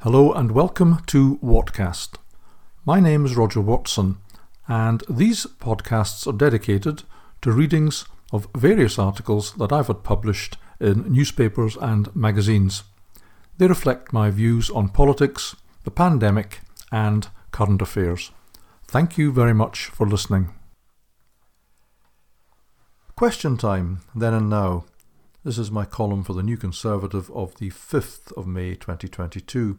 Hello and welcome to Whatcast. My name is Roger Watson, and these podcasts are dedicated to readings of various articles that I've had published in newspapers and magazines. They reflect my views on politics, the pandemic, and current affairs. Thank you very much for listening. Question time, then and now. This is my column for the New Conservative of the 5th of May 2022.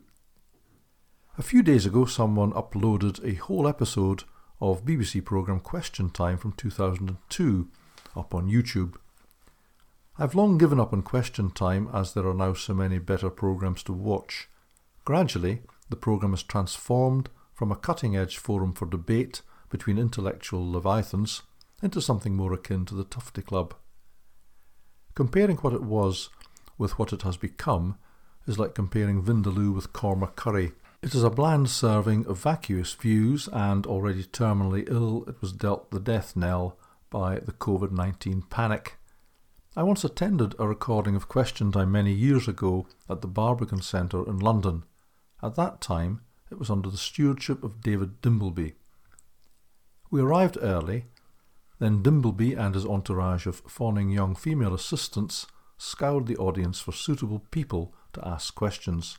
A few days ago someone uploaded a whole episode of BBC programme Question Time from 2002 up on YouTube. I've long given up on Question Time as there are now so many better programmes to watch. Gradually, the programme has transformed from a cutting-edge forum for debate between intellectual leviathans into something more akin to the Tufty Club. Comparing what it was with what it has become is like comparing Vindaloo with Cormac Curry. It is a bland serving of vacuous views, and already terminally ill, it was dealt the death knell by the COVID-19 panic. I once attended a recording of Question Time many years ago at the Barbican Centre in London. At that time, it was under the stewardship of David Dimbleby. We arrived early. Then Dimbleby and his entourage of fawning young female assistants scoured the audience for suitable people to ask questions.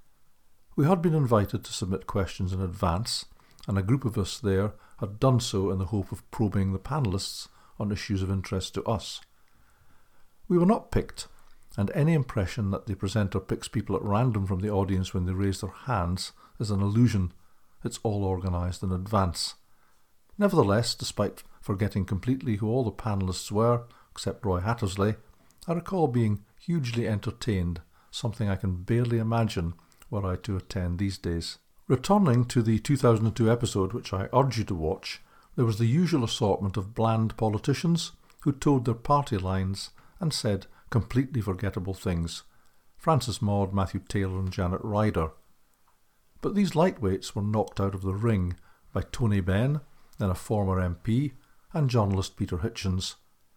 We had been invited to submit questions in advance, and a group of us there had done so in the hope of probing the panellists on issues of interest to us. We were not picked, and any impression that the presenter picks people at random from the audience when they raise their hands is an illusion. It's all organised in advance. Nevertheless, despite forgetting completely who all the panellists were, except Roy Hattersley, I recall being hugely entertained, something I can barely imagine were I to attend these days. Returning to the 2002 episode, which I urge you to watch, there was the usual assortment of bland politicians who toed their party lines and said completely forgettable things. Francis Maude, Matthew Taylor and Janet Ryder. But these lightweights were knocked out of the ring by Tony Benn, then a former MP, and journalist Peter Hitchens.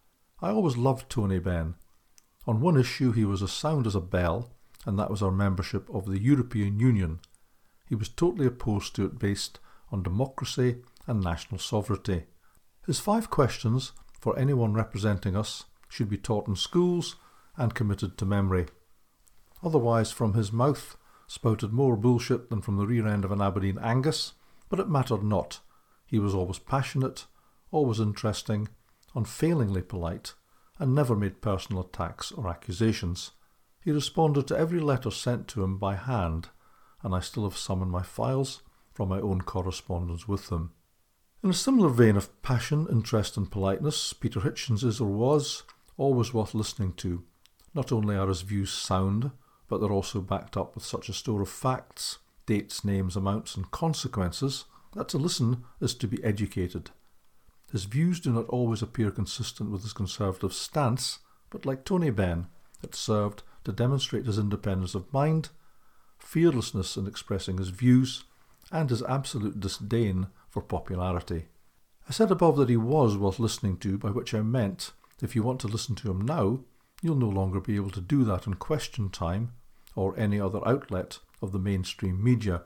I always loved Tony Benn. On one issue he was as sound as a bell, and that was our membership of the European Union. He was totally opposed to it based on democracy and national sovereignty. His 5 questions for anyone representing us should be taught in schools and committed to memory. Otherwise, from his mouth spouted more bullshit than from the rear end of an Aberdeen Angus, but it mattered not. He was always passionate, always interesting, unfailingly polite, and never made personal attacks or accusations. He responded to every letter sent to him by hand, and I still have some in my files from my own correspondence with him. In a similar vein of passion, interest and politeness, Peter Hitchens is or was always worth listening to. Not only are his views sound, but they're also backed up with such a store of facts, dates, names, amounts and consequences that to listen is to be educated. His views do not always appear consistent with his conservative stance, but like Tony Benn, it served to demonstrate his independence of mind, fearlessness in expressing his views, and his absolute disdain for popularity. I said above that he was worth listening to, by which I meant if you want to listen to him now, you'll no longer be able to do that in Question Time or any other outlet of the mainstream media.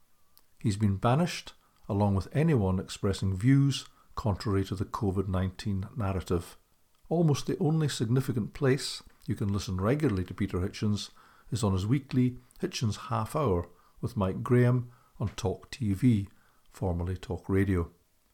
He's been banished, along with anyone expressing views contrary to the COVID-19 narrative. Almost the only significant place you can listen regularly to Peter Hitchens is on his weekly Hitchens Half Hour with Mike Graham on Talk TV, formerly Talk Radio.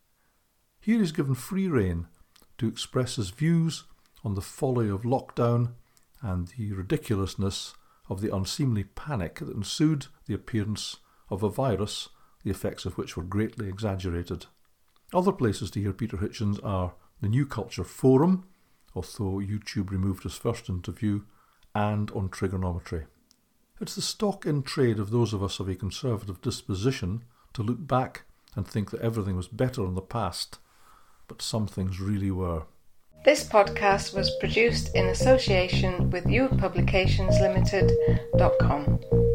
Here he's given free rein to express his views on the folly of lockdown and the ridiculousness of the unseemly panic that ensued the appearance of a virus, the effects of which were greatly exaggerated. Other places to hear Peter Hitchens are the New Culture Forum, although YouTube removed his first interview, and on trigonometry. It's the stock in trade of those of us of a conservative disposition to look back and think that everything was better in the past, but some things really were. This podcast was produced in association with youthpublicationslimited.com.